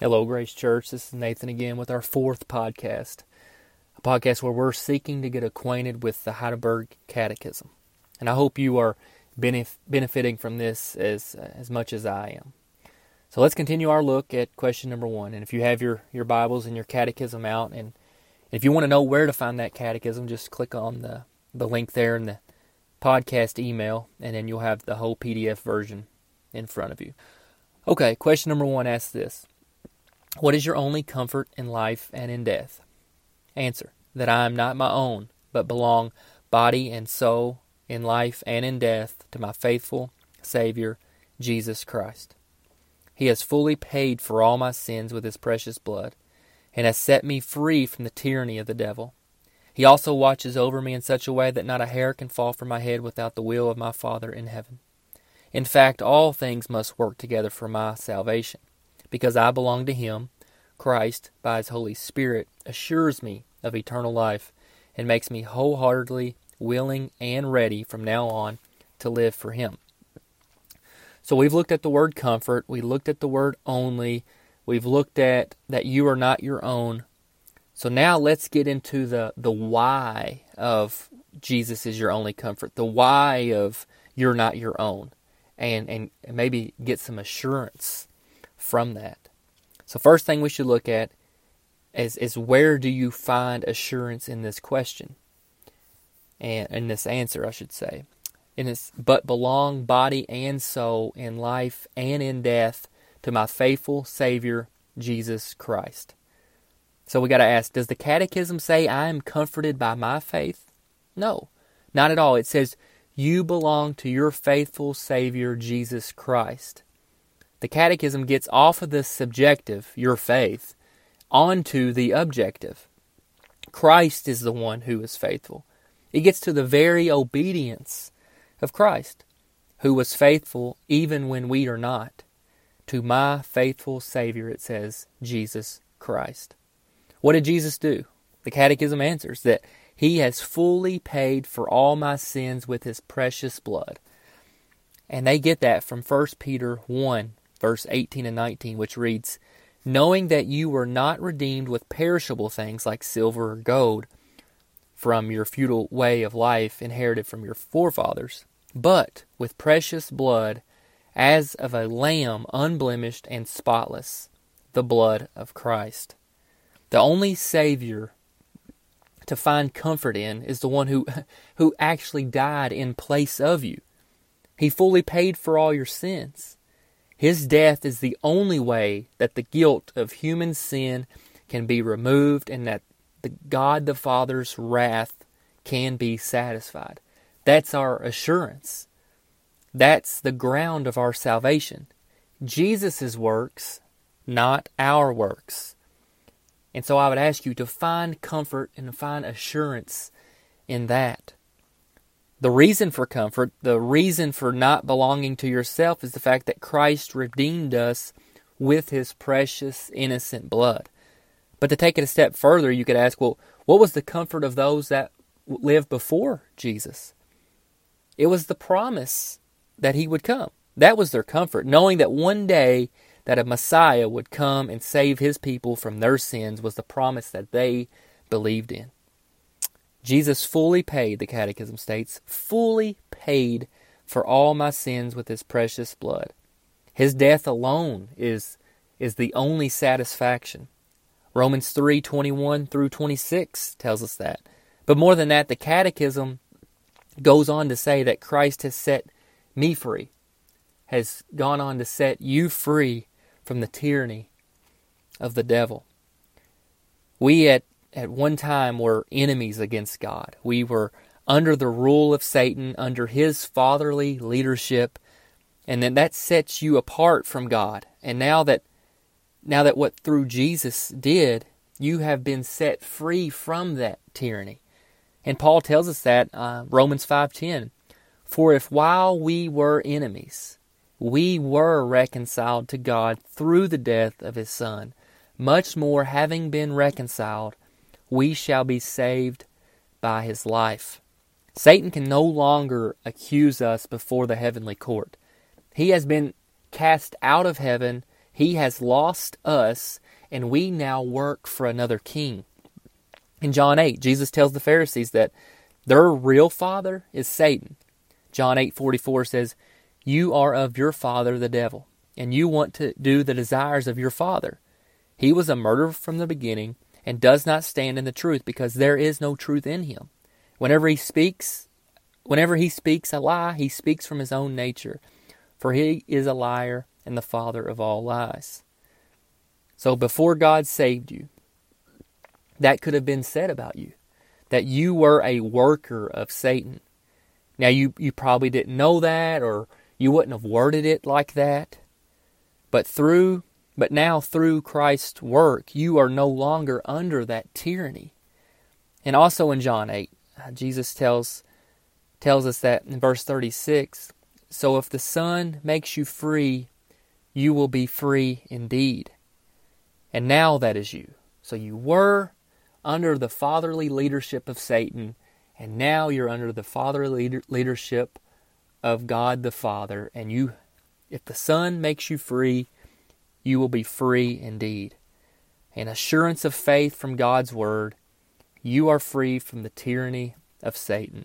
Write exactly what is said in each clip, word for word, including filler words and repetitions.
Hello, Grace Church. This is Nathan again with our fourth podcast, a podcast where we're seeking to get acquainted with the Heidelberg Catechism. And I hope you are benef- benefiting from this as as much as I am. So let's continue our look at question number one. And if you have your, your Bibles and your catechism out, and if you want to know where to find that catechism, just click on the, the link there in the podcast email, and then you'll have the whole P D F version in front of you. Okay, question number one asks this. What is your only comfort in life and in death? Answer, that I am not my own, but belong body and soul in life and in death to my faithful Savior, Jesus Christ. He has fully paid for all my sins with His precious blood, and has set me free from the tyranny of the devil. He also watches over me in such a way that not a hair can fall from my head without the will of my Father in heaven. In fact, all things must work together for my salvation, because I belong to Him. Christ, by His Holy Spirit, assures me of eternal life and makes me wholeheartedly willing and ready from now on to live for Him. So we've looked at the word comfort, we looked at the word only, we've looked at that you are not your own. So now let's get into the, the why of Jesus is your only comfort, the why of you're not your own, and, and maybe get some assurance from that. So first thing we should look at is, is where do you find assurance in this question? And in this answer, I should say. In this, but belong body and soul in life and in death to my faithful Savior, Jesus Christ. So we got to ask, does the Catechism say I am comforted by my faith? No, not at all. It says you belong to your faithful Savior, Jesus Christ. The Catechism gets off of the subjective, your faith, onto the objective. Christ is the one who is faithful. It gets to the very obedience of Christ, who was faithful even when we are not. To my faithful Savior, it says, Jesus Christ. What did Jesus do? The Catechism answers that He has fully paid for all my sins with His precious blood. And they get that from First Peter one, verse eighteen and nineteen, which reads, knowing that you were not redeemed with perishable things like silver or gold from your futile way of life inherited from your forefathers, but with precious blood as of a lamb unblemished and spotless, the blood of Christ. The only Savior to find comfort in is the one who, who actually died in place of you. He fully paid for all your sins. His death is the only way that the guilt of human sin can be removed and that the God the Father's wrath can be satisfied. That's our assurance. That's the ground of our salvation. Jesus' works, not our works. And so I would ask you to find comfort and to find assurance in that. The reason for comfort, the reason for not belonging to yourself is the fact that Christ redeemed us with His precious, innocent blood. But to take it a step further, you could ask, well, what was the comfort of those that lived before Jesus? It was the promise that He would come. That was their comfort, knowing that one day that a Messiah would come and save His people from their sins was the promise that they believed in. Jesus fully paid, the Catechism states, fully paid for all my sins with His precious blood. His death alone is, is the only satisfaction. Romans three, twenty-one through twenty-six tells us that. But more than that, the Catechism goes on to say that Christ has set me free, has gone on to set you free from the tyranny of the devil. We at At one time were enemies against God. We were under the rule of Satan, under his fatherly leadership, and then that sets you apart from God. And now that now that what through Jesus did, you have been set free from that tyranny. And Paul tells us that, uh, Romans five ten, for if while we were enemies, we were reconciled to God through the death of His Son, much more having been reconciled, we shall be saved by His life. Satan can no longer accuse us before the heavenly court. He has been cast out of heaven. He has lost us, and we now work for another king. In John eight, Jesus tells the Pharisees that their real father is Satan. John eight forty-four says, "You are of your father the devil, and you want to do the desires of your father. He was a murderer from the beginning, and does not stand in the truth, because there is no truth in him. Whenever he speaks, whenever he speaks a lie, he speaks from his own nature, for he is a liar and the father of all lies." So before God saved you, that could have been said about you, that you were a worker of Satan. Now, you, you probably didn't know that, or you wouldn't have worded it like that. But through, but now through Christ's work, you are no longer under that tyranny. And also in John eight, Jesus tells, tells us that in verse thirty-six, "So if the Son makes you free, you will be free indeed. And now that is you." So you were under the fatherly leadership of Satan, and now you're under the fatherly leader, leadership of God the Father. And you, if the Son makes you free, you will be free indeed. An assurance of faith from God's Word, you are free from the tyranny of Satan.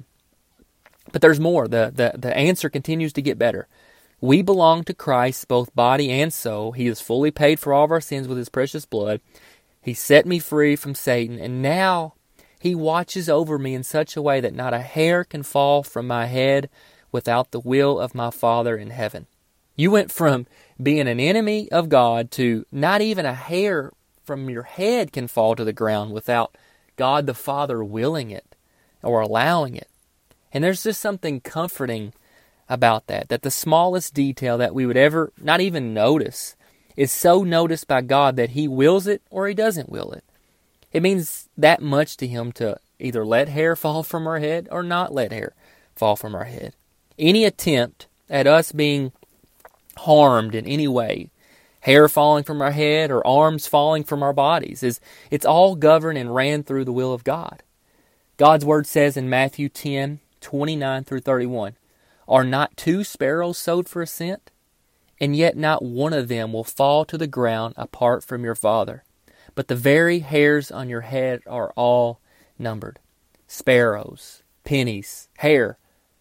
But there's more. The, the, the answer continues to get better. We belong to Christ, both body and soul. He has fully paid for all of our sins with His precious blood. He set me free from Satan, and now He watches over me in such a way that not a hair can fall from my head without the will of my Father in heaven. You went from being an enemy of God to not even a hair from your head can fall to the ground without God the Father willing it or allowing it. And there's just something comforting about that, that the smallest detail that we would ever not even notice is so noticed by God that He wills it or He doesn't will it. It means that much to Him to either let hair fall from our head or not let hair fall from our head. Any attempt at us being harmed in any way, hair falling from our head or arms falling from our bodies, is it's all governed and ran through the will of God. God's Word says in Matthew ten, twenty-nine through thirty-one, "Are not two sparrows sowed for a cent? And yet not one of them will fall to the ground apart from your Father. But the very hairs on your head are all numbered." Sparrows, pennies, hair,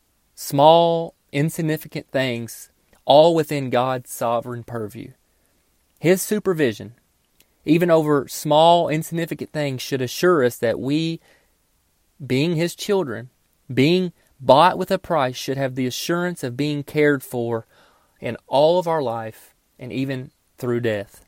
small, insignificant things, all within God's sovereign purview. His supervision, even over small, insignificant things, should assure us that we, being His children, being bought with a price, should have the assurance of being cared for in all of our life and even through death.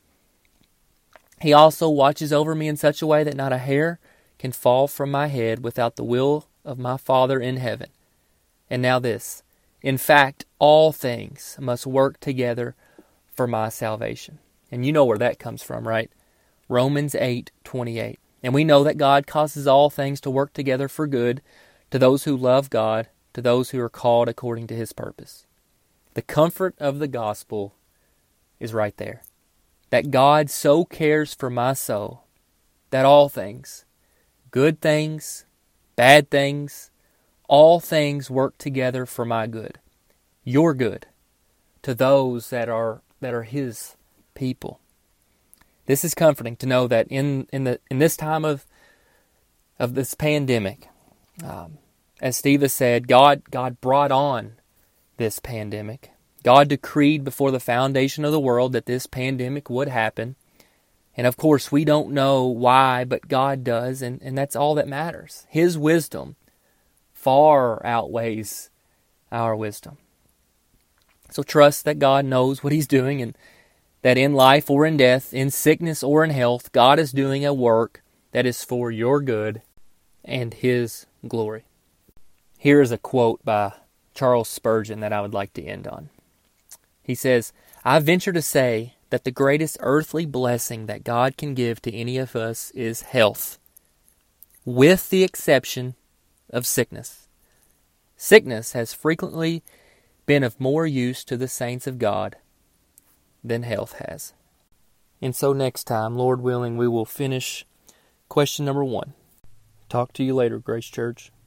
He also watches over me in such a way that not a hair can fall from my head without the will of my Father in heaven. And now this, in fact, all things must work together for my salvation. And you know where that comes from, right? Romans eight twenty-eight. And we know that God causes all things to work together for good to those who love God, to those who are called according to His purpose. The comfort of the gospel is right there. That God so cares for my soul that all things, good things, bad things, all things work together for my good, your good, to those that are that are His people. This is comforting to know that in in the in this time of of this pandemic, um, as Steve has said, God God brought on this pandemic. God decreed before the foundation of the world that this pandemic would happen. And of course, we don't know why, but God does, and, and that's all that matters. His wisdom far outweighs our wisdom. So trust that God knows what He's doing, and that in life or in death, in sickness or in health, God is doing a work that is for your good and His glory. Here is a quote by Charles Spurgeon that I would like to end on. He says, "I venture to say that the greatest earthly blessing that God can give to any of us is health, with the exception of sickness. Sickness has frequently been of more use to the saints of God than health has." And so next time, Lord willing, we will finish question number one. Talk to you later, Grace Church.